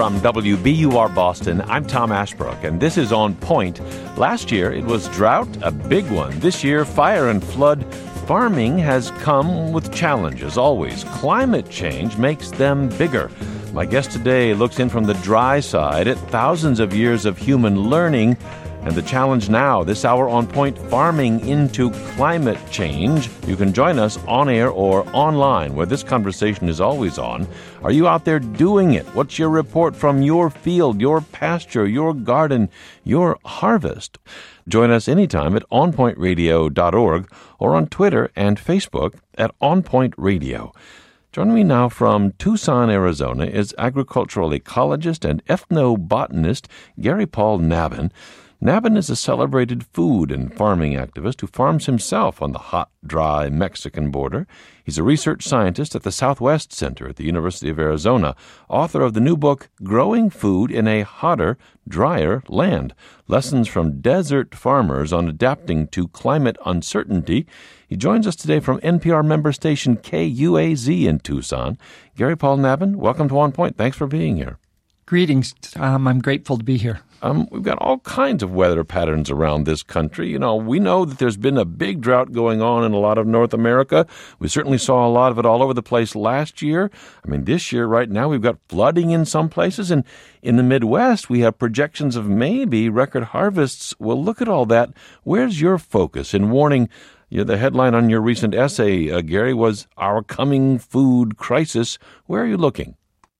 From WBUR Boston, I'm Tom Ashbrook, and this is On Point. Last year, it was drought, a big one. This year, fire and flood. Farming has come with challenges, always. Climate change makes them bigger. My guest today looks in from the dry side at thousands of years of human learning and the challenge now, this hour on Point, farming into climate change. You can join us on air or online, where this conversation is always on. Are you out there doing it? What's your report from your field, your pasture, your garden, your harvest? Join us anytime at onpointradio.org or on Twitter and Facebook at onpointradio. Joining me now from Tucson, Arizona, is agricultural ecologist and ethnobotanist Gary Paul Navin. Navin is a celebrated food and farming activist who farms himself on the hot, dry Mexican border. He's a research scientist at the Southwest Center at the University of Arizona, author of the new book, Growing Food in a Hotter, Drier Land, Lessons from Desert Farmers on Adapting to Climate Uncertainty. He joins us today from NPR member station KUAZ in Tucson. Gary Paul Navin, welcome to On Point. Thanks for being here. Greetings. I'm grateful to be here. We've got all kinds of weather patterns around this country. You know, we know that there's been a big drought going on in a lot of North America. We certainly saw a lot of it all over the place last year. I mean, this year, right now, we've got flooding in some places. And in the Midwest, we have projections of maybe record harvests. Well, look at all that. Where's your focus in warning? You know, the headline on your recent essay, Gary, was Our Coming Food Crisis. Where are you looking?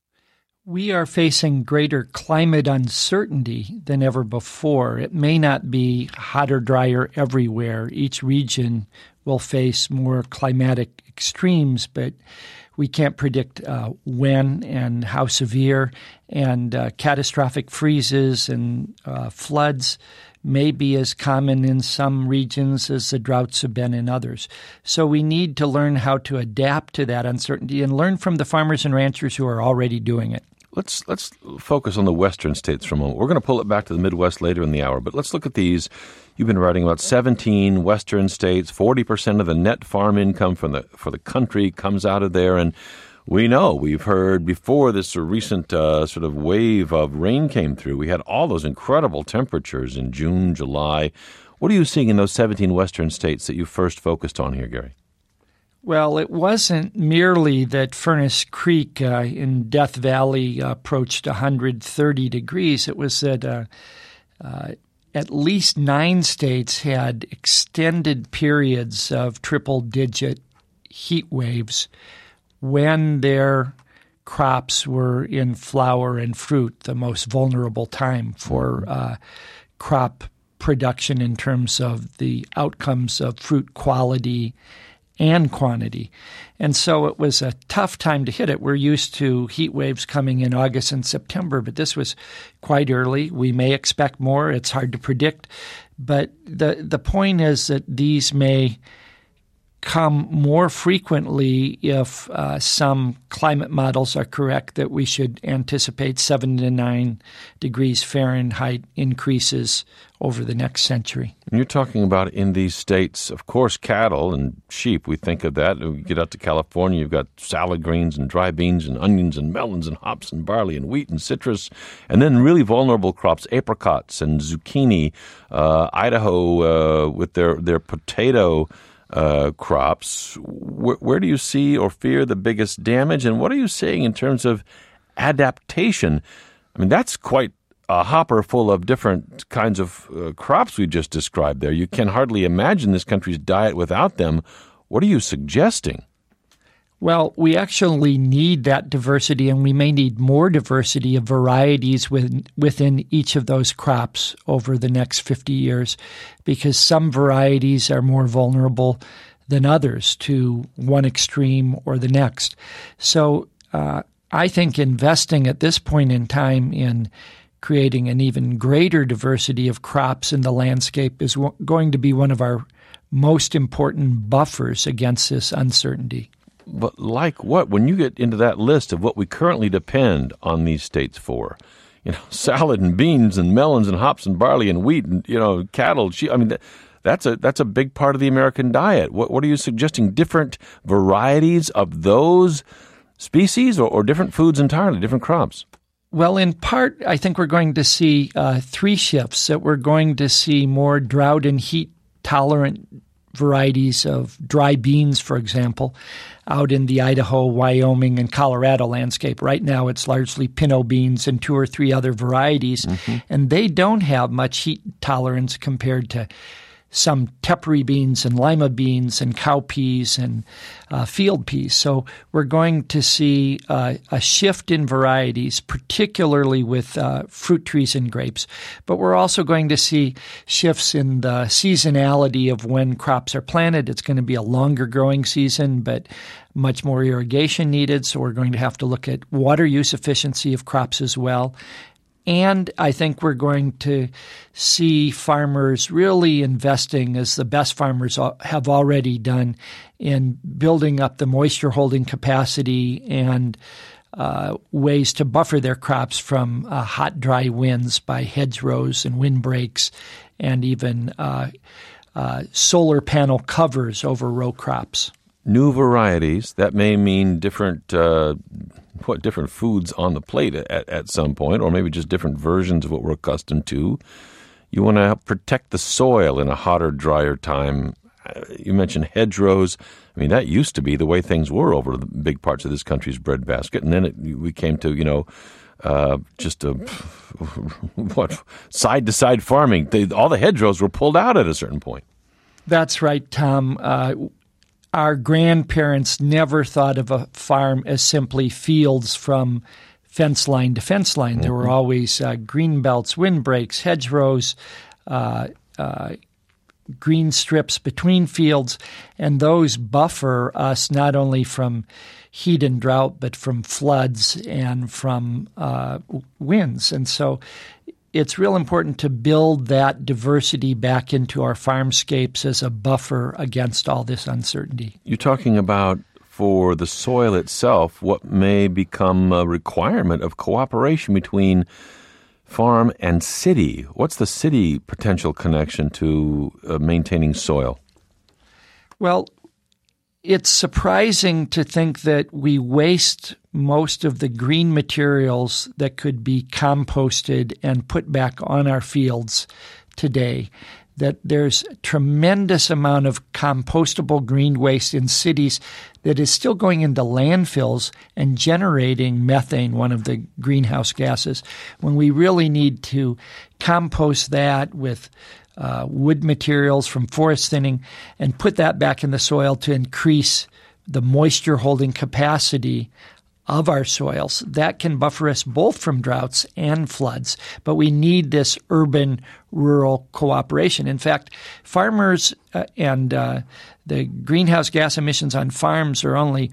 We are facing greater climate uncertainty than ever before. It may not be hotter, drier everywhere. Each region will face more climatic extremes, but we can't predict when and how severe, and catastrophic freezes and floods may be as common in some regions as the droughts have been in others. So we need to learn how to adapt to that uncertainty and learn from the farmers and ranchers who are already doing it. Let's focus on the western states for a moment. We're going to pull it back to the Midwest later in the hour, but let's look at these. You've been writing about 17 western states. 40% of the net farm income for the country comes out of there, and we've heard before this recent sort of wave of rain came through. We had all those incredible temperatures in June, July. What are you seeing in those 17 western states that you first focused on here, Gary? Well, it wasn't merely that Furnace Creek in Death Valley approached 130 degrees. It was that at least 9 states had extended periods of triple-digit heat waves when their crops were in flower and fruit, the most vulnerable time for crop production in terms of the outcomes of fruit quality and quantity. And so it was a tough time to hit it. We're used to heat waves coming in August and September, but this was quite early. We may expect more. It's hard to predict. But the point is that these may come more frequently if some climate models are correct, that we should anticipate 7 to 9 degrees Fahrenheit increases over the next century. And you're talking about in these states, of course, cattle and sheep. We think of that. We get out to California, you've got salad greens and dry beans and onions and melons and hops and barley and wheat and citrus, and then really vulnerable crops, apricots and zucchini. Idaho with their potato crops. Where do you see or fear the biggest damage, and what are you seeing in terms of adaptation? I mean, that's quite a hopper full of different kinds of crops we just described there. You can hardly imagine this country's diet without them. What are you suggesting? Well, we actually need that diversity, and we may need more diversity of varieties within each of those crops over the next 50 years, because some varieties are more vulnerable than others to one extreme or the next. So I think investing at this point in time in creating an even greater diversity of crops in the landscape is going to be one of our most important buffers against this uncertainty. But like what? When you get into that list of what we currently depend on these states for, salad and beans and melons and hops and barley and wheat and, cattle, sheep, I mean, that's a big part of the American diet. What are you suggesting? Different varieties of those species or different foods entirely, different crops? Well, in part, I think we're going to see three shifts, that we're going to see more drought and heat-tolerant varieties of dry beans, for example, out in the Idaho, Wyoming, and Colorado landscape. Right now, it's largely pinot beans and two or three other varieties, and they don't have much heat tolerance compared to some tepary beans and lima beans and cowpeas and field peas. So we're going to see a shift in varieties, particularly with fruit trees and grapes. But we're also going to see shifts in the seasonality of when crops are planted. It's going to be a longer growing season, but much more irrigation needed. So we're going to have to look at water use efficiency of crops as well. And I think we're going to see farmers really investing, as the best farmers have already done, in building up the moisture holding capacity and ways to buffer their crops from hot, dry winds by hedgerows and windbreaks, and even solar panel covers over row crops. New varieties, that may mean different different foods on the plate at some point, or maybe just different versions of what we're accustomed to. You want to protect the soil in a hotter, drier time. You mentioned hedgerows. I mean, that used to be the way things were over the big parts of this country's breadbasket, and then we came to, side-to-side farming. All the hedgerows were pulled out at a certain point. That's right, Tom. Our grandparents never thought of a farm as simply fields from fence line to fence line. There were always green belts, windbreaks, hedgerows, green strips between fields, and those buffer us not only from heat and drought, but from floods and from winds. And so it's real important to build that diversity back into our farmscapes as a buffer against all this uncertainty. You're talking about, for the soil itself, what may become a requirement of cooperation between farm and city. What's the city potential connection to maintaining soil? Well, it's surprising to think that we waste most of the green materials that could be composted and put back on our fields today, that there's a tremendous amount of compostable green waste in cities that is still going into landfills and generating methane, one of the greenhouse gases, when we really need to compost that with wood materials from forest thinning and put that back in the soil to increase the moisture holding capacity of our soils. That can buffer us both from droughts and floods, but we need this urban-rural cooperation. In fact, farmers and the greenhouse gas emissions on farms are only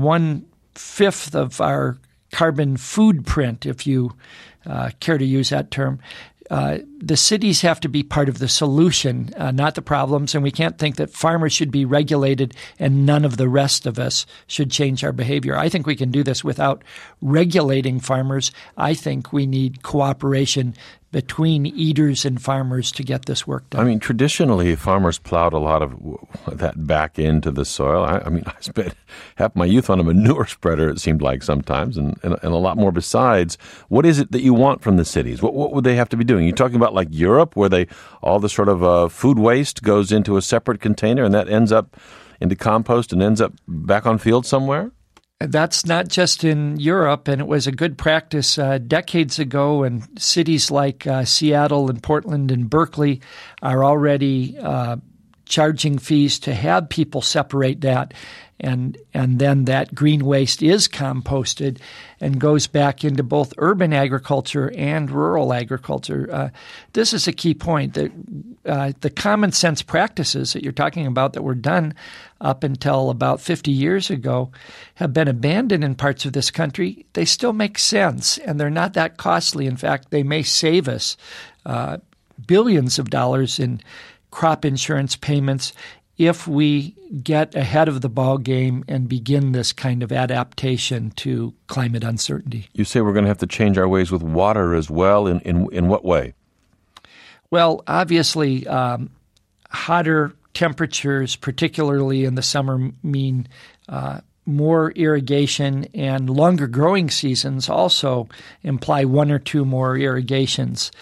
1/5 of our carbon food print, if you care to use that term. The cities have to be part of the solution, not the problems, and we can't think that farmers should be regulated and none of the rest of us should change our behavior. I think we can do this without regulating farmers. I think we need cooperation between eaters and farmers to get this work done. I mean, traditionally, farmers plowed a lot of that back into the soil. I spent half my youth on a manure spreader, it seemed like sometimes, and a lot more besides. What is it that you want from the cities? What would they have to be doing? You're talking about like Europe, where all the sort of food waste goes into a separate container and that ends up into compost and ends up back on field somewhere? That's not just in Europe, and it was a good practice decades ago, and cities like Seattle and Portland and Berkeley are already charging fees to have people separate that, and then that green waste is composted and goes back into both urban agriculture and rural agriculture. This is a key point, that the common sense practices that you're talking about that were done up until about 50 years ago have been abandoned in parts of this country. They still make sense, and they're not that costly. In fact, they may save us billions of dollars in crop insurance payments if we get ahead of the ball game and begin this kind of adaptation to climate uncertainty. You say we're going to have to change our ways with water as well. In what way? Well, obviously, hotter temperatures, particularly in the summer, mean more irrigation and longer growing seasons also imply one or two more irrigations.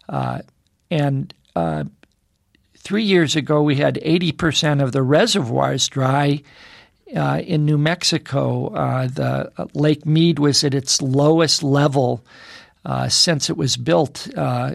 3 years ago, we had 80% of the reservoirs dry in New Mexico. The Lake Mead was at its lowest level since it was built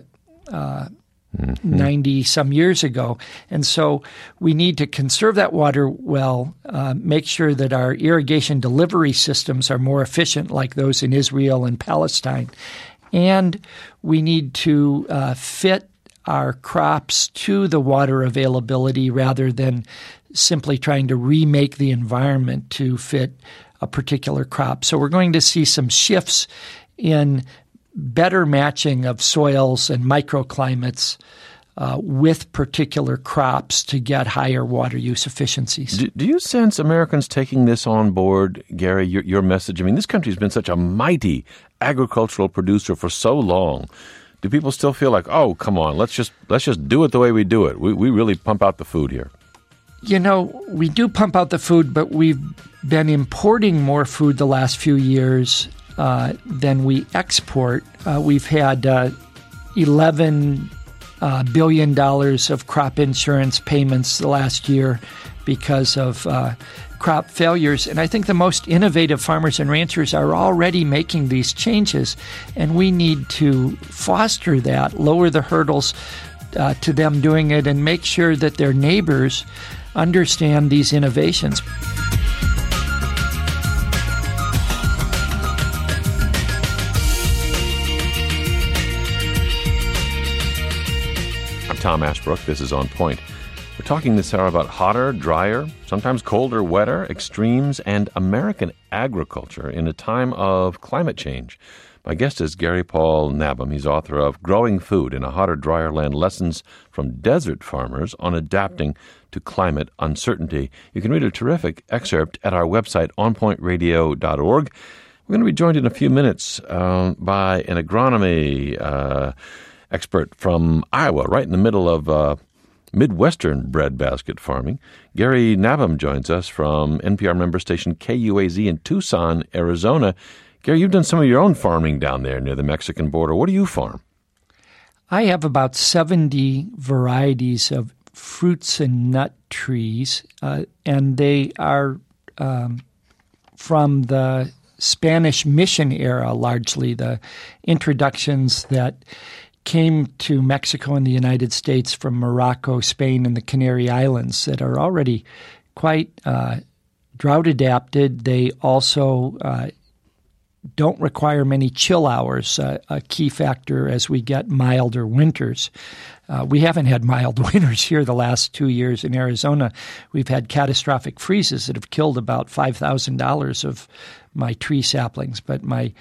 90-some years ago. And so we need to conserve that water well, make sure that our irrigation delivery systems are more efficient like those in Israel and Palestine. And we need to fit our crops to the water availability rather than simply trying to remake the environment to fit a particular crop. So we're going to see some shifts in better matching of soils and microclimates with particular crops to get higher water use efficiencies. Do you sense Americans taking this on board, Gary, your message? I mean, this country's been such a mighty agricultural producer for so long. Do people still feel like, oh, come on, let's just do it the way we do it? We really pump out the food here. You know, we do pump out the food, but we've been importing more food the last few years than we export. We've had $11 billion of crop insurance payments the last year because of crop failures. And I think the most innovative farmers and ranchers are already making these changes, and we need to foster that, lower the hurdles to them doing it, and make sure that their neighbors understand these innovations. I'm Tom Ashbrook. This is On Point. We're talking this hour about hotter, drier, sometimes colder, wetter, extremes, and American agriculture in a time of climate change. My guest is Gary Paul Nabhan. He's author of Growing Food in a Hotter, Drier Land, Lessons from Desert Farmers on Adapting to Climate Uncertainty. You can read a terrific excerpt at our website, onpointradio.org. We're going to be joined in a few minutes by an agronomy expert from Iowa, right in the middle of Midwestern breadbasket farming. Gary Nabhan joins us from NPR member station KUAZ in Tucson, Arizona. Gary, you've done some of your own farming down there near the Mexican border. What do you farm? I have about 70 varieties of fruits and nut trees, and they are from the Spanish mission era, largely the introductions that came to Mexico and the United States from Morocco, Spain, and the Canary Islands that are already quite drought adapted. They also don't require many chill hours, a key factor as we get milder winters. We haven't had mild winters here the last 2 years in Arizona. We've had catastrophic freezes that have killed about $5,000 of my tree saplings, but my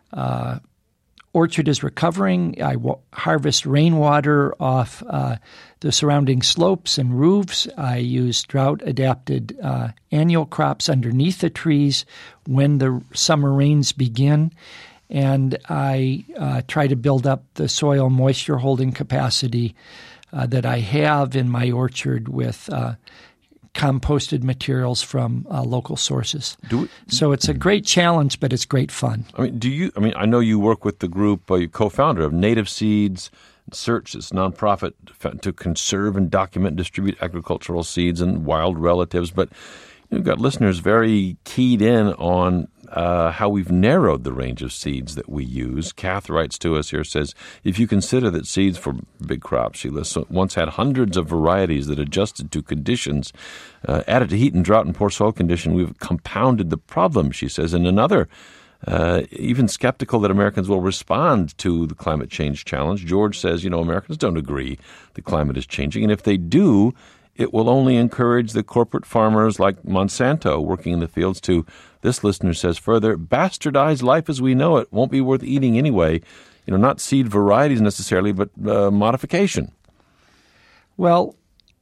orchard is recovering. I harvest rainwater off the surrounding slopes and roofs. I use drought-adapted annual crops underneath the trees when the summer rains begin. And I try to build up the soil moisture holding capacity that I have in my orchard with composted materials from local sources. So it's a great challenge, but it's great fun. I know you work with the group, you're co-founder of Native Seeds Search, this nonprofit to conserve and document and distribute agricultural seeds and wild relatives, but you've got listeners very keyed in on how we've narrowed the range of seeds that we use. Kath writes to us here, says, if you consider that seeds for big crops, she lists, once had hundreds of varieties that adjusted to conditions, added to heat and drought and poor soil condition, we've compounded the problem, she says. And another, even skeptical that Americans will respond to the climate change challenge, George says, Americans don't agree the climate is changing, and if they do, it will only encourage the corporate farmers like Monsanto working in the fields to, this listener says further, bastardize life as we know it. Won't be worth eating anyway. Not seed varieties necessarily, but modification. Well,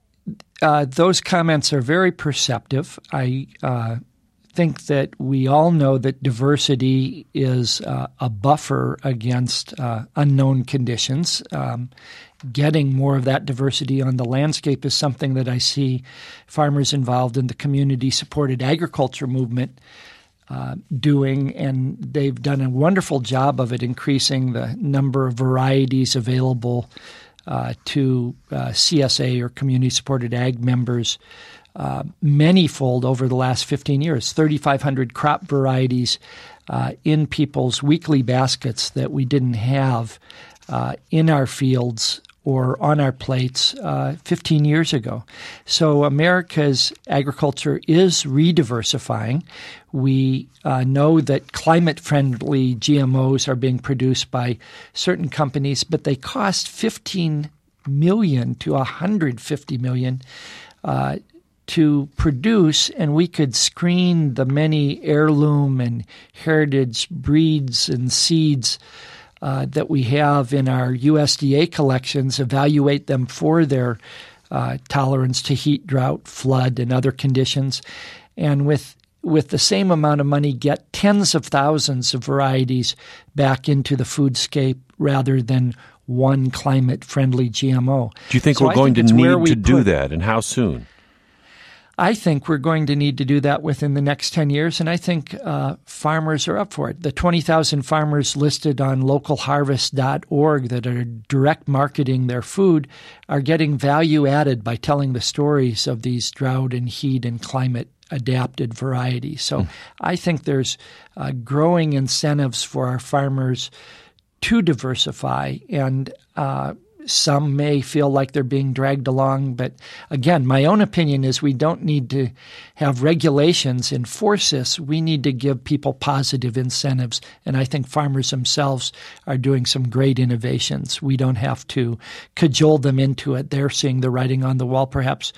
those comments are very perceptive. I think that we all know that diversity is a buffer against unknown conditions. getting more of that diversity on the landscape is something that I see farmers involved in the community-supported agriculture movement doing, and they've done a wonderful job of it, increasing the number of varieties available to CSA or community-supported ag members manyfold over the last 15 years, 3,500 crop varieties in people's weekly baskets that we didn't have in our fields or on our plates 15 years ago. So America's agriculture is rediversifying. We know that climate-friendly GMOs are being produced by certain companies, but they cost $15 million to $150 million to produce, and we could screen the many heirloom and heritage breeds and seeds that we have in our USDA collections, evaluate them for their tolerance to heat, drought, flood, and other conditions, and with the same amount of money, get tens of thousands of varieties back into the foodscape rather than one climate-friendly GMO. Do you think we're going to need to do that, and how soon? I think we're going to need to do that within the next 10 years, and I think farmers are up for it. The 20,000 farmers listed on localharvest.org that are direct marketing their food are getting value added by telling the stories of these drought and heat and climate adapted varieties. So I think there's growing incentives for our farmers to diversify, and some may feel like they're being dragged along. But again, my own opinion is we don't need to have regulations enforce this. We need to give people positive incentives. And I think farmers themselves are doing some great innovations. We don't have to cajole them into it. They're seeing the writing on the wall, perhaps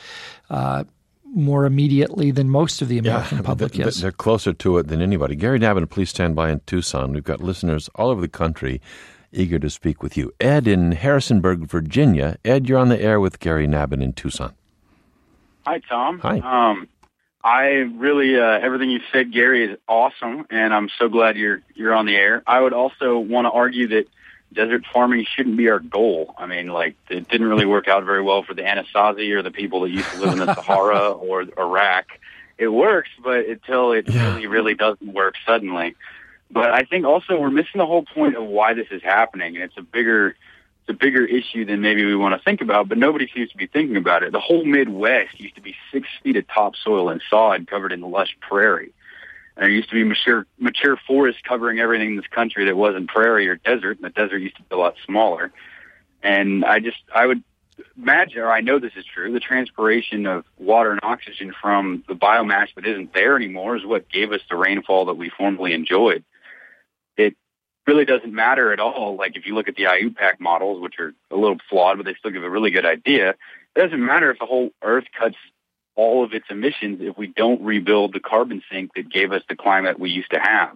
more immediately than most of the American public is. They're closer to it than anybody. Gary Nabhan, please stand by in Tucson. We've got listeners all over the country eager to speak with you. Ed in Harrisonburg, Virginia. Ed, you're on the air with Gary Nabhan in Tucson. Hi, Tom. Hi. I really, everything you said, Gary, is awesome, and I'm so glad you're on the air. I would also want to argue that desert farming shouldn't be our goal. I mean, like, it didn't really work out very well for the Anasazi or the people that used to live in the Sahara or Iraq. It works, but until it really doesn't work suddenly. But I think also we're missing the whole point of why this is happening, and it's a bigger issue than maybe we want to think about, but nobody seems to be thinking about it. The whole Midwest used to be 6 feet of topsoil and sod covered in lush prairie. And there used to be mature forest covering everything in this country that wasn't prairie or desert, and the desert used to be a lot smaller. And I would imagine, or I know this is true, the transpiration of water and oxygen from the biomass that isn't there anymore is what gave us the rainfall that we formerly enjoyed. It really doesn't matter at all. Like, if you look at the IUPAC models, which are a little flawed, but they still give a really good idea, it doesn't matter if the whole Earth cuts all of its emissions if we don't rebuild the carbon sink that gave us the climate we used to have.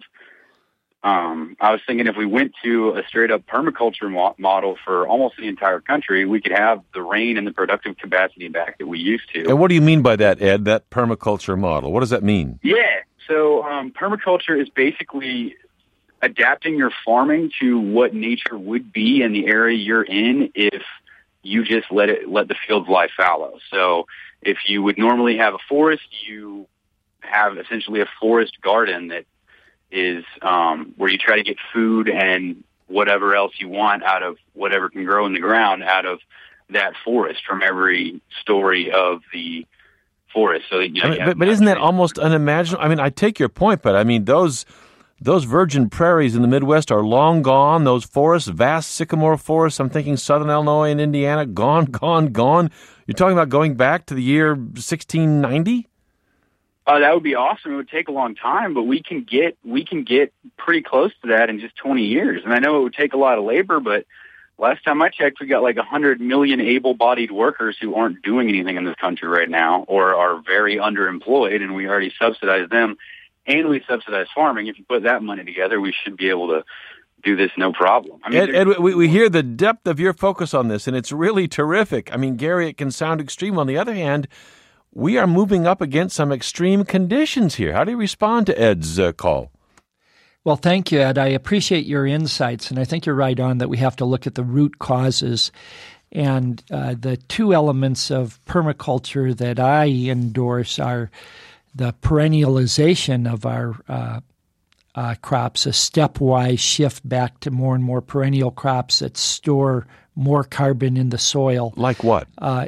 I was thinking if we went to a straight-up permaculture model for almost the entire country, we could have the rain and the productive capacity back that we used to. And what do you mean by that, Ed, that permaculture model? What does that mean? Yeah, so permaculture is basically adapting your farming to what nature would be in the area you're in if you just let the fields lie fallow. So if you would normally have a forest, you have essentially a forest garden that is where you try to get food and whatever else you want out of whatever can grow in the ground out of that forest from every story of the forest. So but isn't that almost unimaginable? I mean, I take your point, but I mean those virgin prairies in the Midwest are long gone. Those forests, vast sycamore forests, I'm thinking southern Illinois and Indiana, gone. You're talking about going back to the year 1690? That would be awesome. It would take a long time, but we can get pretty close to that in just 20 years. And I know it would take a lot of labor, but last time I checked, we got like 100 million able-bodied workers who aren't doing anything in this country right now or are very underemployed, and we already subsidize them. And we subsidize farming. If you put that money together, we should be able to do this no problem. I mean, Ed, we hear the depth of your focus on this, and it's really terrific. I mean, Gary, it can sound extreme. On the other hand, we are moving up against some extreme conditions here. How do you respond to Ed's call? Well, thank you, Ed. I appreciate your insights, and I think you're right on that we have to look at the root causes. And the two elements of permaculture that I endorse are the perennialization of our crops, a stepwise shift back to more and more perennial crops that store more carbon in the soil. Like what?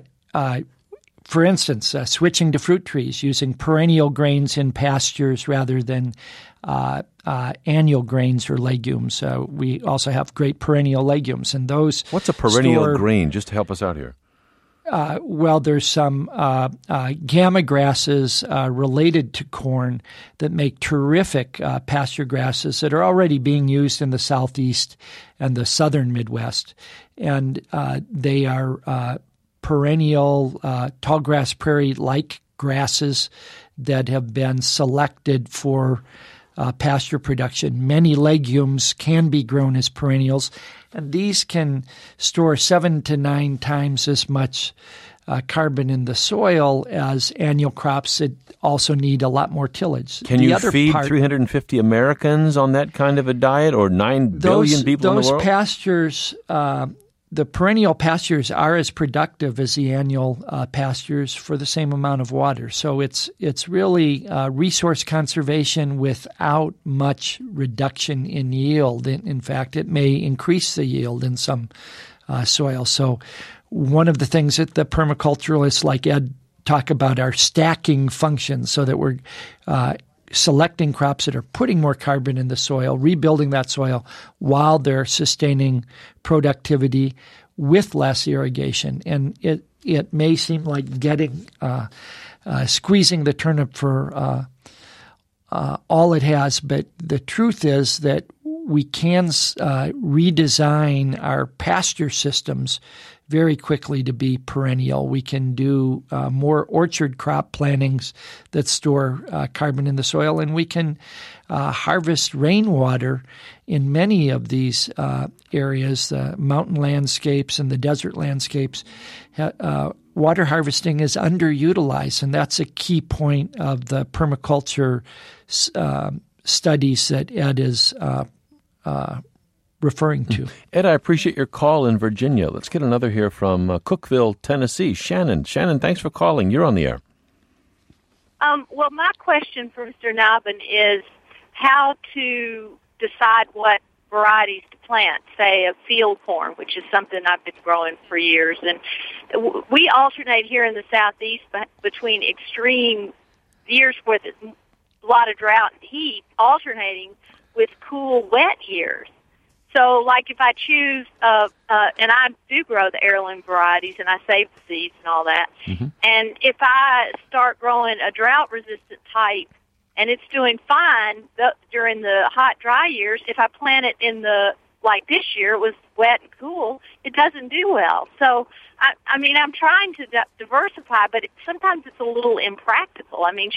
For instance, switching to fruit trees, using perennial grains in pastures rather than annual grains or legumes. We also have great perennial legumes, and those. What's a perennial grain? Just to help us out here. Well, there's some gamma grasses related to corn that make terrific pasture grasses that are already being used in the southeast and the southern Midwest, and they are perennial tallgrass prairie-like grasses that have been selected for pasture production. Many legumes can be grown as perennials, and these can store 7 to 9 times as much carbon in the soil as annual crops that also need a lot more tillage. Can you feed 350 Americans on that kind of a diet, or 9 billion people in the world? Those pastures, the perennial pastures are as productive as the annual pastures for the same amount of water. So it's really resource conservation without much reduction in yield. In fact, it may increase the yield in some soil. So one of the things that the permaculturalists like Ed talk about are stacking functions, so that we're selecting crops that are putting more carbon in the soil, rebuilding that soil while they're sustaining productivity with less irrigation. And it may seem like squeezing the turnip for all it has, but the truth is that we can redesign our pasture systems very quickly to be perennial. We can do more orchard crop plantings that store carbon in the soil, and we can harvest rainwater in many of these areas, the mountain landscapes and the desert landscapes. Water harvesting is underutilized, and that's a key point of the permaculture studies that Ed is referring to. Ed, I appreciate your call in Virginia. Let's get another here from Cookeville, Tennessee. Shannon, thanks for calling. You're on the air. Well, my question for Mr. Nobben is how to decide what varieties to plant, say a field corn, which is something I've been growing for years. And we alternate here in the southeast between extreme years with a lot of drought and heat, alternating with cool, wet years. So, like if I choose, and I do grow the heirloom varieties, and I save the seeds and all that, and if I start growing a drought-resistant type, and it's doing fine during the hot, dry years, if I plant it in like this year, it was wet and cool, it doesn't do well. So, I mean, I'm trying to diversify, but sometimes it's a little impractical. I mean,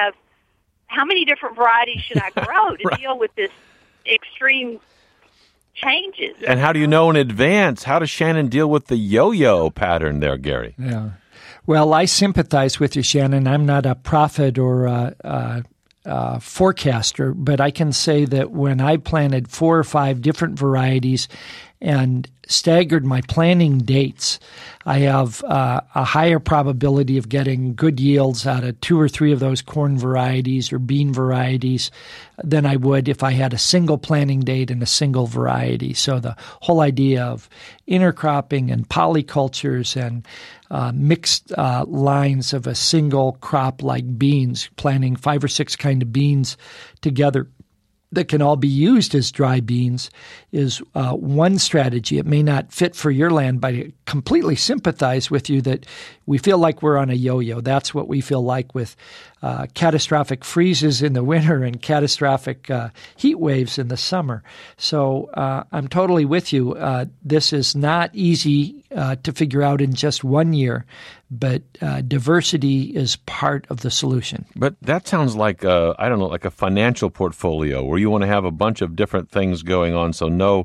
how many different varieties should I grow to deal with this extreme changes? And how do you know in advance? How does Shannon deal with the yo-yo pattern there, Gary? Yeah. Well, I sympathize with you, Shannon. I'm not a prophet or a forecaster, but I can say that when I planted 4 or 5 different varieties and staggered my planting dates, I have a higher probability of getting good yields out of 2 or 3 of those corn varieties or bean varieties than I would if I had a single planting date and a single variety. So the whole idea of intercropping and polycultures and mixed lines of a single crop like beans, planting 5 or 6 kind of beans together that can all be used as dry beans is one strategy. It may not fit for your land, but I completely sympathize with you that we feel like we're on a yo-yo. That's what we feel like with catastrophic freezes in the winter and catastrophic heat waves in the summer. So I'm totally with you. This is not easy to figure out in just one year, but diversity is part of the solution. But that sounds like like a financial portfolio where you want to have a bunch of different things going on. So no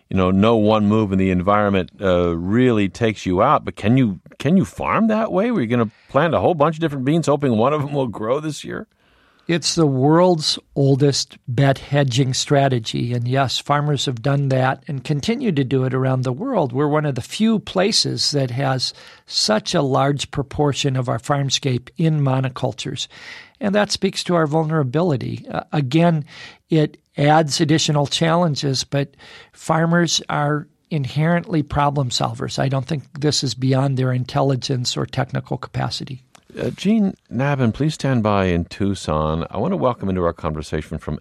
one move in the environment really takes you out. But can you farm that way? Where you're going to plant a whole bunch of different beans, hoping one of them will grow this year? It's the world's oldest bet hedging strategy. And yes, farmers have done that and continue to do it around the world. We're one of the few places that has such a large proportion of our farmscape in monocultures. And that speaks to our vulnerability. Again, it adds additional challenges, but farmers are inherently problem solvers. I don't think this is beyond their intelligence or technical capacity. Gene Nabhan, please stand by in Tucson. I want to welcome into our conversation from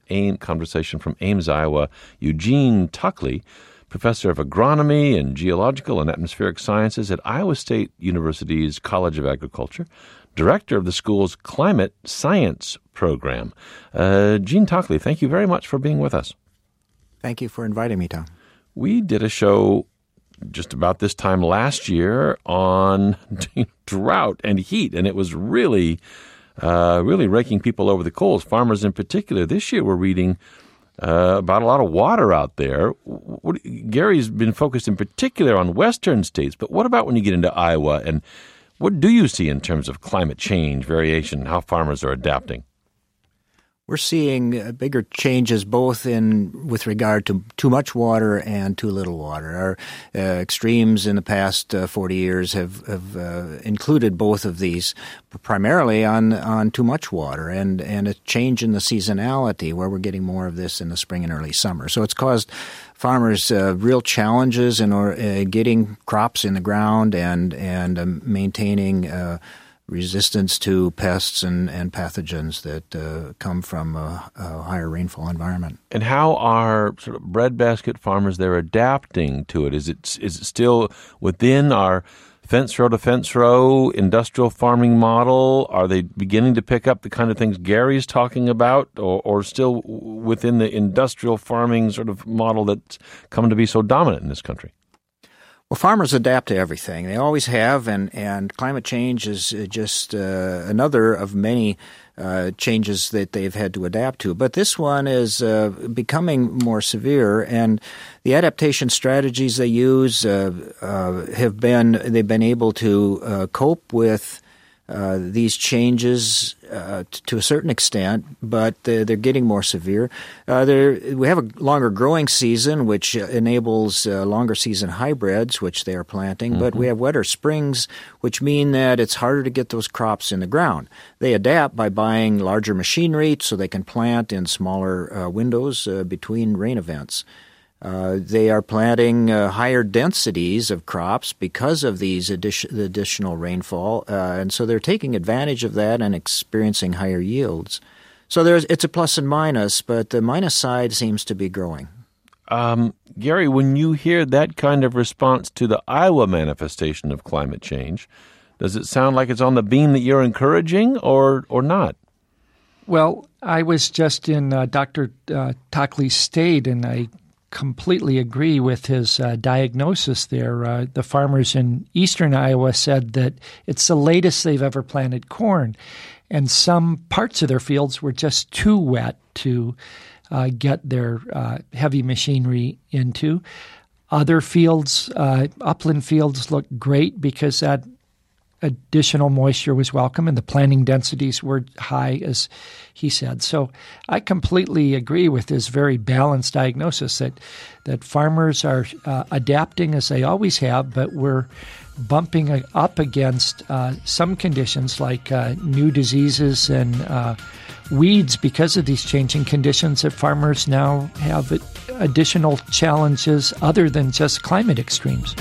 Ames, Iowa, Eugene Tuckley, professor of agronomy and geological and atmospheric sciences at Iowa State University's College of Agriculture, director of the school's climate science program. Gene Tuckley, thank you very much for being with us. Thank you for inviting me, Tom. We did a show just about this time last year on drought and heat, and it was really raking people over the coals, farmers in particular. This year we're reading about a lot of water out there. Gary's been focused in particular on western states, but what about when you get into Iowa, and what do you see in terms of climate change, variation, how farmers are adapting? We're seeing bigger changes both with regard to too much water and too little water. Our extremes in the past 40 years have included both of these, primarily on too much water and a change in the seasonality where we're getting more of this in the spring and early summer. So it's caused farmers real challenges in getting crops in the ground and maintaining resistance to pests and pathogens that come from a higher rainfall environment. And how are sort of breadbasket farmers there adapting to it? Is it still within our fence row to fence row industrial farming model? Are they beginning to pick up the kind of things Gary's talking about, or still within the industrial farming sort of model that's come to be so dominant in this country? Well, farmers adapt to everything. They always have, and climate change is just another of many changes that they've had to adapt to. But this one is becoming more severe, and the adaptation strategies they use they've been able to cope with these changes to a certain extent, but they're getting more severe. We have a longer growing season, which enables longer season hybrids, which they are planting, but we have wetter springs, which mean that it's harder to get those crops in the ground. They adapt by buying larger machinery so they can plant in smaller windows between rain events. They are planting higher densities of crops because of these additional rainfall, and so they're taking advantage of that and experiencing higher yields. So it's a plus and minus, but the minus side seems to be growing. Gary, when you hear that kind of response to the Iowa manifestation of climate change, does it sound like it's on the beam that you're encouraging or not? Well, I was just in Dr. Tuckley's state, and I completely agree with his diagnosis there. The farmers in eastern Iowa said that it's the latest they've ever planted corn, and some parts of their fields were just too wet to get their heavy machinery into. Other fields, upland fields, looked great because that additional moisture was welcome and the planting densities were high, as he said. So I completely agree with his very balanced diagnosis that farmers are adapting as they always have, but we're bumping up against some conditions like new diseases and weeds because of these changing conditions, that farmers now have additional challenges other than just climate extremes.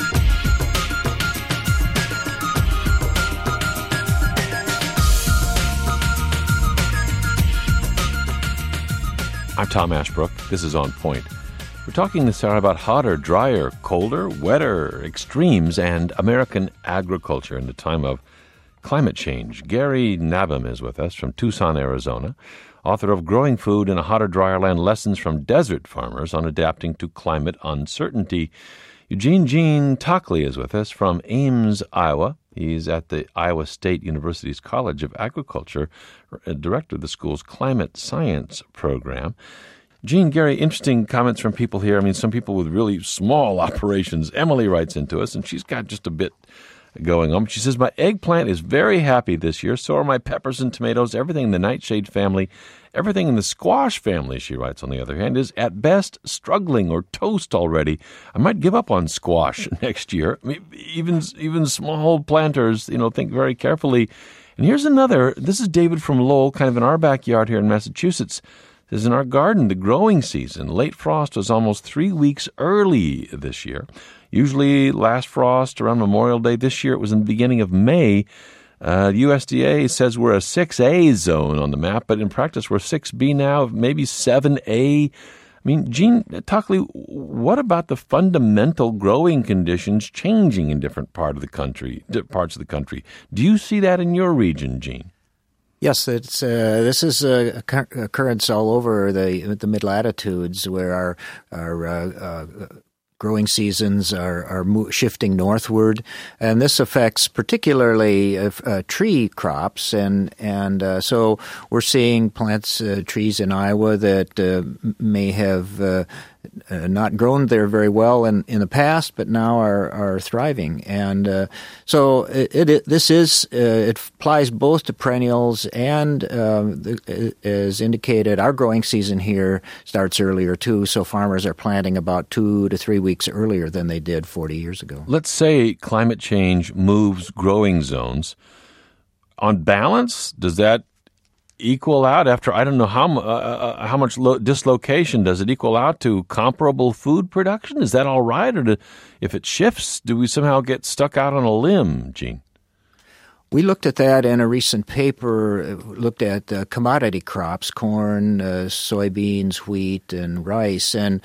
I'm Tom Ashbrook. This is On Point. We're talking this hour about hotter, drier, colder, wetter extremes and American agriculture in the time of climate change. Gary Nabhan is with us from Tucson, Arizona, author of Growing Food in a Hotter, Drier Land, Lessons from Desert Farmers on Adapting to Climate Uncertainty. Gene Tuckley is with us from Ames, Iowa. He's at the Iowa State University's College of Agriculture, director of the school's climate science program. Gene, Gary, interesting comments from people here. I mean, some people with really small operations. Emily writes into us, and she's got just a bit going on. She says, my eggplant is very happy this year. So are my peppers and tomatoes. Everything in the nightshade family, everything in the squash family, she writes, on the other hand, is at best struggling or toast already. I might give up on squash next year. I mean, even small planters, think very carefully. And here's another. This is David from Lowell, kind of in our backyard here in Massachusetts. This is in our garden, the growing season. Late frost was almost 3 weeks early this year. Usually last frost around Memorial Day. This year it was in the beginning of May. USDA says we're a 6A zone on the map, but in practice we're 6B now, maybe 7A. I mean, Gene Tuckley, what about the fundamental growing conditions changing in different parts of the country? Do you see that in your region, Gene? Yes, this is a occurrence all over the mid-latitudes where our growing seasons are shifting northward, and this affects particularly tree crops, and so we're seeing trees in Iowa that may have not grown there very well in the past, but now are thriving, and so it applies both to perennials and, as indicated, our growing season here starts earlier too. So farmers are planting about 2 to 3 weeks earlier than they did 40 years ago. Let's say climate change moves growing zones. On balance, does that equal out after, I don't know how much dislocation, does it equal out to comparable food production? Is that all right? Or if it shifts, do we somehow get stuck out on a limb, Gene? We looked at that in a recent paper, looked at commodity crops, corn, soybeans, wheat, and rice. And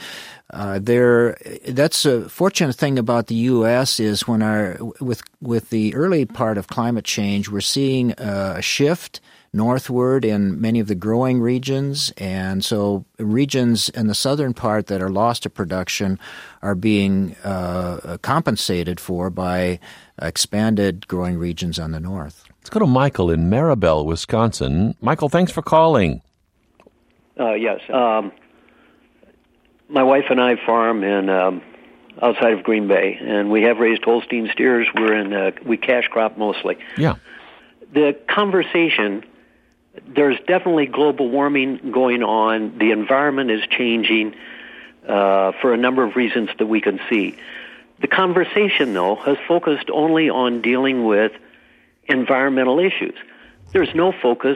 that's a fortunate thing about the U.S. is with the early part of climate change, we're seeing a shift northward in many of the growing regions, and so regions in the southern part that are lost to production are being compensated for by expanded growing regions on the north. Let's go to Michael in Maribel, Wisconsin. Michael, thanks for calling. Yes. My wife and I farm in outside of Green Bay, and we have raised Holstein steers. We cash crop mostly. Yeah. The conversation, there's definitely global warming going on. The environment is changing for a number of reasons that we can see. The conversation, though, has focused only on dealing with environmental issues. There's no focus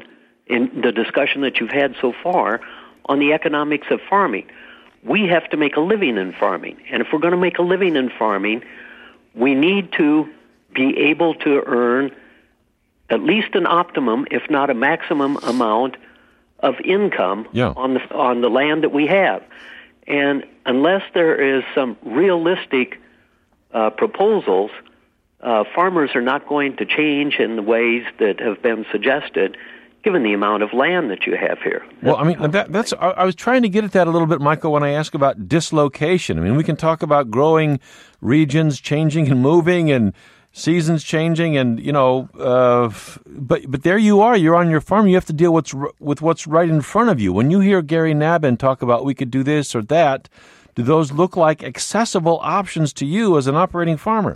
in the discussion that you've had so far, on the economics of farming. We have to make a living in farming. And if we're going to make a living in farming, we need to be able to earn at least an optimum, if not a maximum amount of income on the land that we have. And unless there is some realistic proposals, farmers are not going to change in the ways that have been suggested, given the amount of land that you have here. Well, I mean, that's. I was trying to get at that a little bit, Michael, when I asked about dislocation. I mean, we can talk about growing regions changing and moving and seasons changing, and but there you are. You're on your farm. You have to deal with what's right in front of you. When you hear Gary Nabhan talk about we could do this or that, do those look like accessible options to you as an operating farmer?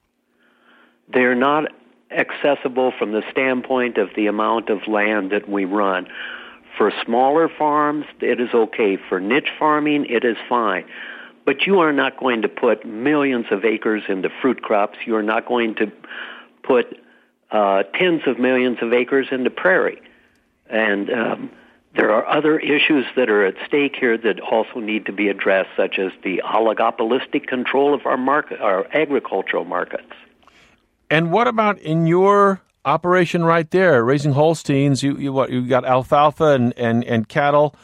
They're not accessible from the standpoint of the amount of land that we run. For smaller farms, it is okay. For niche farming, it is fine. But you are not going to put millions of acres into fruit crops. You are not going to put tens of millions of acres into prairie. And there are other issues that are at stake here that also need to be addressed, such as the oligopolistic control of our agricultural markets. And what about in your operation right there, raising Holsteins? You got alfalfa and cattle.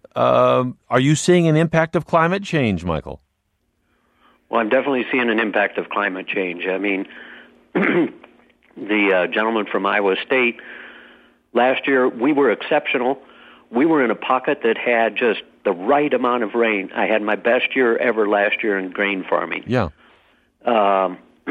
Are you seeing an impact of climate change, Michael? Well, I'm definitely seeing an impact of climate change. I mean, the gentleman from Iowa State, last year we were exceptional. We were in a pocket that had just the right amount of rain. I had my best year ever last year in grain farming. Yeah.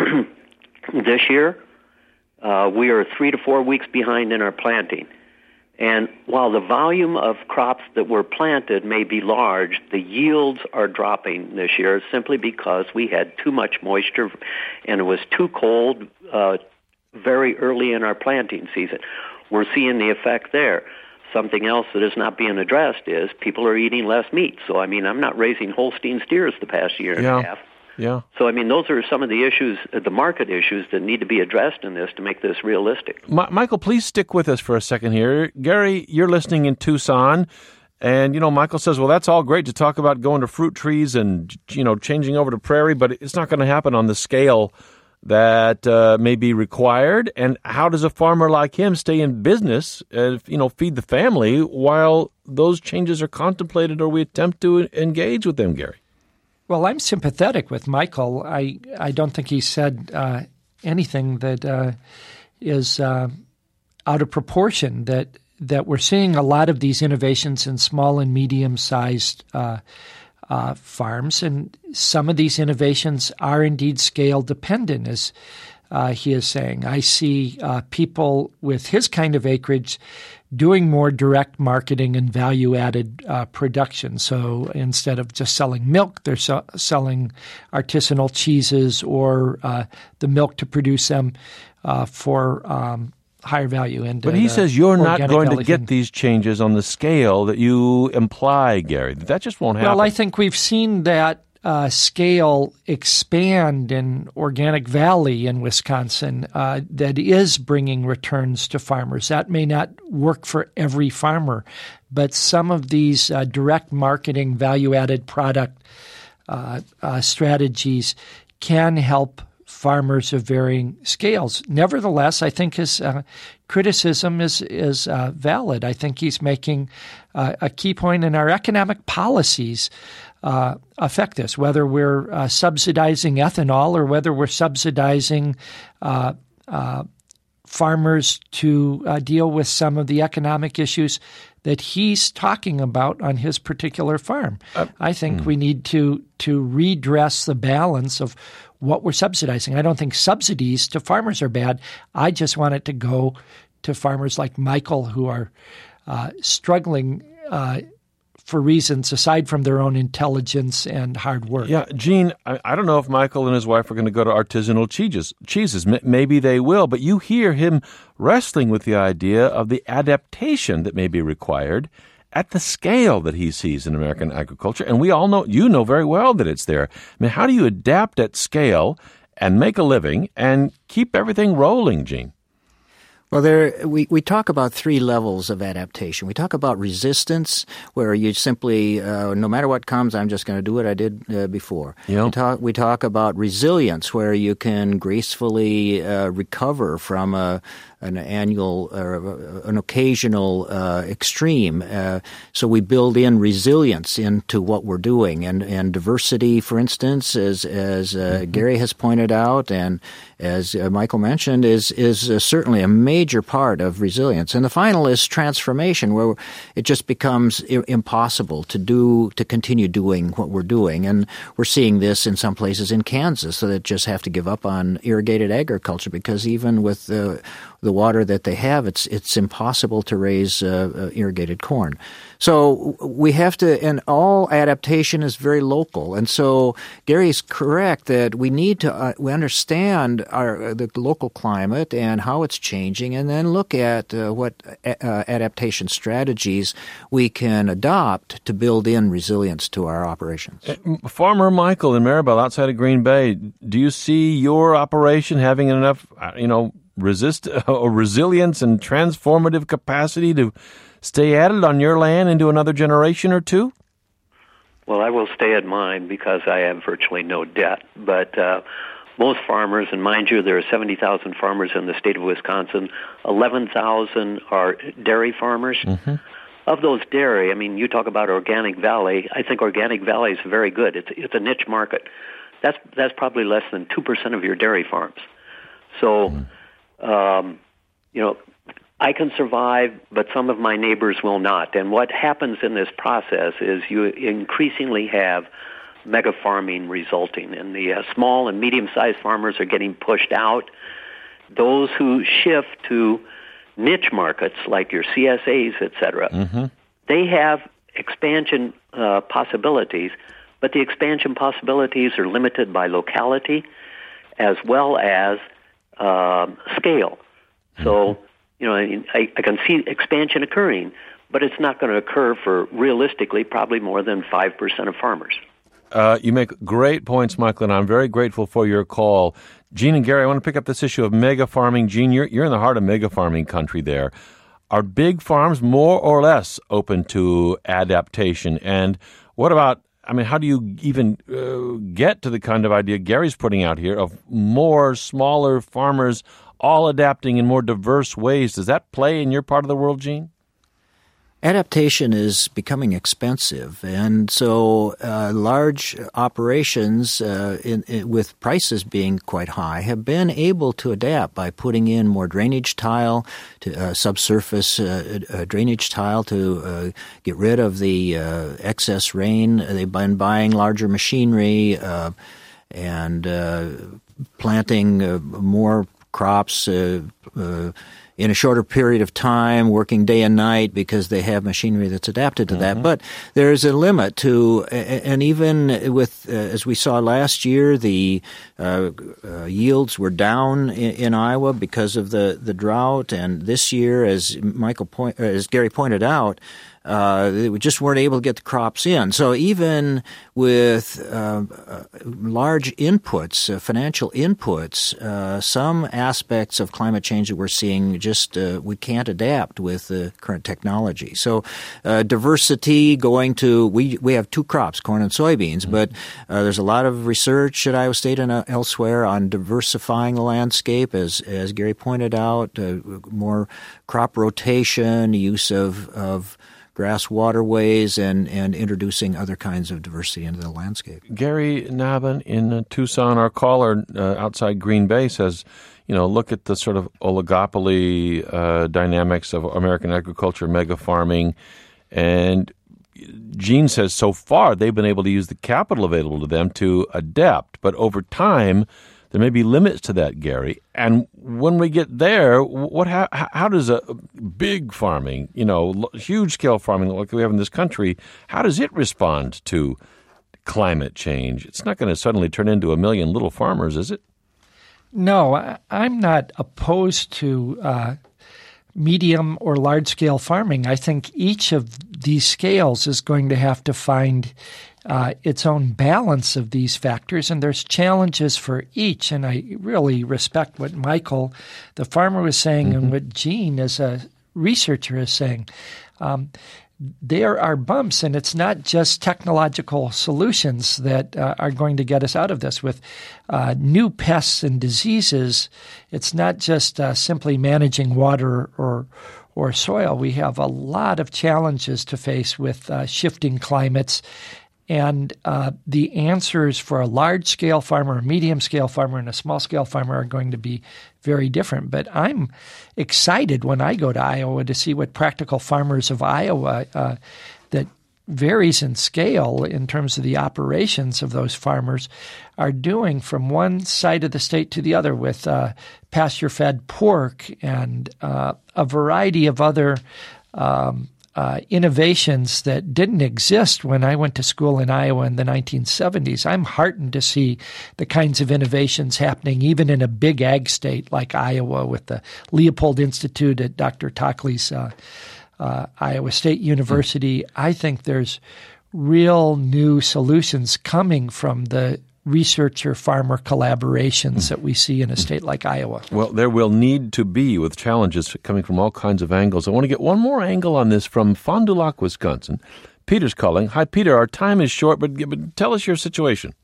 This year, we are 3 to 4 weeks behind in our planting. And while the volume of crops that were planted may be large, the yields are dropping this year simply because we had too much moisture and it was too cold very early in our planting season. We're seeing the effect there. Something else that is not being addressed is people are eating less meat. So, I mean, I'm not raising Holstein steers the past year and a half. Yeah. So, I mean, those are some of the issues, the market issues that need to be addressed in this to make this realistic. Michael, please stick with us for a second here. Gary, you're listening in Tucson, and, Michael says, well, that's all great to talk about going to fruit trees and, changing over to prairie, but it's not going to happen on the scale that may be required. And how does a farmer like him stay in business, feed the family while those changes are contemplated or we attempt to engage with them, Gary? Well, I'm sympathetic with Michael. I don't think he said anything that is out of proportion, that we're seeing a lot of these innovations in small and medium-sized farms, and some of these innovations are indeed scale-dependent, as he is saying. I see people with his kind of acreage doing more direct marketing and value-added production. So instead of just selling milk, they're selling artisanal cheeses or the milk to produce them for higher value. But he says you're not going to get these changes on the scale that you imply, Gary. That just won't happen. Well, I think we've seen that scale expand in Organic Valley in Wisconsin that is bringing returns to farmers. That may not work for every farmer, but some of these direct marketing value-added product strategies can help farmers of varying scales. Nevertheless, I think his criticism is valid. I think he's making a key point, in our economic policies affect this, whether we're subsidizing ethanol or whether we're subsidizing farmers to deal with some of the economic issues that he's talking about on his particular farm. I think we need to redress the balance of what we're subsidizing. I don't think subsidies to farmers are bad. I just want it to go to farmers like Michael who are struggling for reasons aside from their own intelligence and hard work. Yeah, Gene, I don't know if Michael and his wife are going to go to artisanal cheeses. Maybe they will, but you hear him wrestling with the idea of the adaptation that may be required at the scale that he sees in American agriculture. And we all know, you know very well that it's there. I mean, how do you adapt at scale and make a living and keep everything rolling, Gene? Well, we talk about three levels of adaptation. We talk about resistance, where you simply, no matter what comes, I'm just going to do what I did before. Yep. We talk about resilience, where you can gracefully recover from an annual or an occasional extreme. So we build in resilience into what we're doing, and diversity, for instance, as Gary has pointed out, and as Michael mentioned, is certainly a major part of resilience. And the final is transformation, where it just becomes impossible to continue doing what we're doing. And we're seeing this in some places in Kansas, so they just have to give up on irrigated agriculture, because even with the water that they have, it's impossible to raise irrigated corn. So we have to, and all adaptation is very local. And so Gary's correct that we need to we understand the local climate and how it's changing, and then look at what adaptation strategies we can adopt to build in resilience to our operations. Farmer Michael in Maribel, outside of Green Bay, do you see your operation having enough, resilience and transformative capacity to stay at it on your land into another generation or two? Well, I will stay at mine because I have virtually no debt. But most farmers, and mind you, there are 70,000 farmers in the state of Wisconsin. 11,000 are dairy farmers. Mm-hmm. Of those dairy, I mean, you talk about Organic Valley. I think Organic Valley is very good. It's a niche market. That's probably less than 2% of your dairy farms. So, I can survive, but some of my neighbors will not. And what happens in this process is you increasingly have mega farming resulting, and the small and medium-sized farmers are getting pushed out. Those who shift to niche markets like your CSAs, et cetera, they have expansion possibilities, but the expansion possibilities are limited by locality as well as scale. So, I can see expansion occurring, but it's not going to occur for, realistically, probably more than 5% of farmers. You make great points, Michael, and I'm very grateful for your call. Gene and Gary, I want to pick up this issue of mega farming. Gene, you're in the heart of mega farming country there. Are big farms more or less open to adaptation? And what about, how do you even get to the kind of idea Gary's putting out here of more smaller farmers all adapting in more diverse ways? Does that play in your part of the world, Gene? Adaptation is becoming expensive, and so large operations with prices being quite high have been able to adapt by putting in more drainage tile, to subsurface drainage tile to get rid of the excess rain. They've been buying larger machinery and planting more crops in a shorter period of time, working day and night because they have machinery that's adapted to that. But there's a limit to, and even with, as we saw last year, the yields were down in Iowa because of the drought. And this year, as Gary pointed out, they just weren't able to get the crops in. So even with large inputs, financial inputs, some aspects of climate change that we're seeing just we can't adapt with the current technology. So diversity going to, we have two crops, corn and soybeans, but there's a lot of research at Iowa State and elsewhere on diversifying the landscape, as Gary pointed out, more crop rotation, use of grass waterways, and introducing other kinds of diversity into the landscape. Gary Nabhan in Tucson, our caller outside Green Bay, says, look at the sort of oligopoly dynamics of American agriculture, mega farming, and Gene says so far they've been able to use the capital available to them to adapt, but over time there may be limits to that, Gary. And when we get there, how does a big farming, huge-scale farming like we have in this country, how does it respond to climate change? It's not going to suddenly turn into 1 million little farmers, is it? No, I'm not opposed to medium or large-scale farming. I think each of these scales is going to have to find its own balance of these factors, and there's challenges for each. And I really respect what Michael, the farmer, was saying, and what Gene, as a researcher, is saying. There are bumps, and it's not just technological solutions that are going to get us out of this. With new pests and diseases, it's not just simply managing water or soil. We have a lot of challenges to face with shifting climates. And the answers for a large-scale farmer, a medium-scale farmer, and a small-scale farmer are going to be very different. But I'm excited when I go to Iowa to see what practical farmers of Iowa that varies in scale in terms of the operations of those farmers are doing from one side of the state to the other with pasture-fed pork and a variety of other innovations that didn't exist when I went to school in Iowa in the 1970s. I'm heartened to see the kinds of innovations happening even in a big ag state like Iowa with the Leopold Institute at Dr. Tockley's Iowa State University. I think there's real new solutions coming from the researcher-farmer collaborations that we see in a state like Iowa. Well, there will need to be, with challenges coming from all kinds of angles. I want to get one more angle on this from Fond du Lac, Wisconsin. Peter's calling. Hi, Peter. Our time is short, but tell us your situation.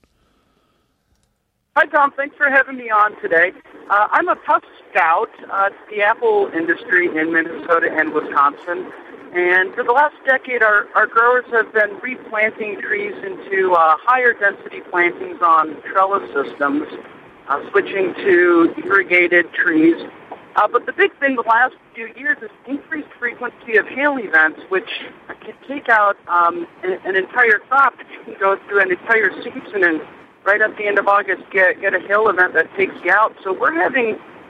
Hi, Tom. Thanks for having me on today. I'm a Puff Scout to the apple industry in Minnesota and Wisconsin. And for the last decade, our growers have been replanting trees into higher density plantings on trellis systems, switching to irrigated trees. But the big thing the last few years is increased frequency of hail events, which can take out an entire crop. You can go through an entire season and right at the end of August get a hail event that takes you out. So we're having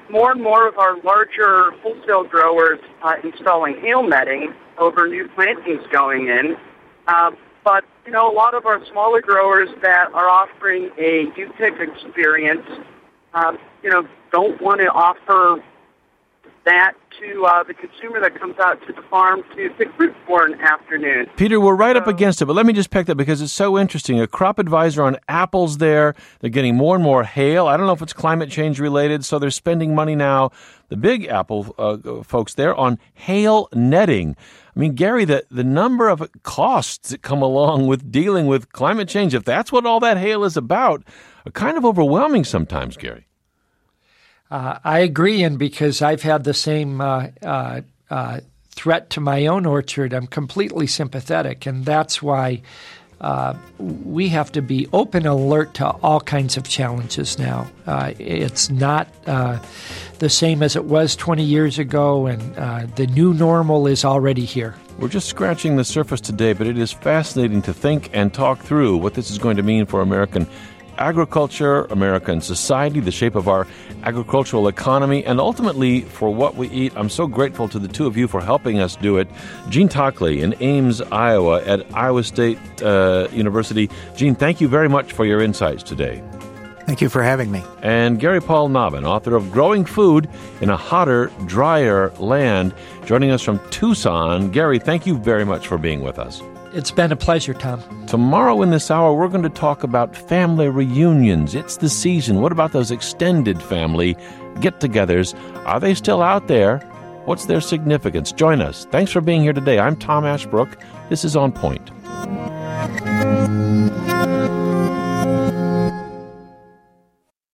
more and more of our larger wholesale growers installing hail netting over new plantings going in. But, a lot of our smaller growers that are offering a U-pick experience, don't want to offer that to the consumer that comes out to the farm to pick fruit for an afternoon. Peter, we're right up against it, but let me just pick that because it's so interesting. A crop advisor on apples there. They're getting more and more hail. I don't know if it's climate change related, so they're spending money now, the big apple folks there, on hail netting. I mean, Gary, the number of costs that come along with dealing with climate change, if that's what all that hail is about, are kind of overwhelming sometimes, Gary. I agree, and because I've had the same threat to my own orchard, I'm completely sympathetic, and that's why we have to be open and alert to all kinds of challenges now. It's not the same as it was 20 years ago, and the new normal is already here. We're just scratching the surface today, but it is fascinating to think and talk through what this is going to mean for American agriculture, American society, the shape of our agricultural economy, and ultimately for what we eat. I'm so grateful to the two of you for helping us do it. Gene Tockley in Ames, Iowa at Iowa State University. Gene, thank you very much for your insights today. Thank you for having me. And Gary Paul Navin, author of Growing Food in a Hotter, Drier Land, joining us from Tucson. Gary, thank you very much for being with us. It's been a pleasure, Tom. Tomorrow in this hour, we're going to talk about family reunions. It's the season. What about those extended family get-togethers? Are they still out there? What's their significance? Join us. Thanks for being here today. I'm Tom Ashbrook. This is On Point.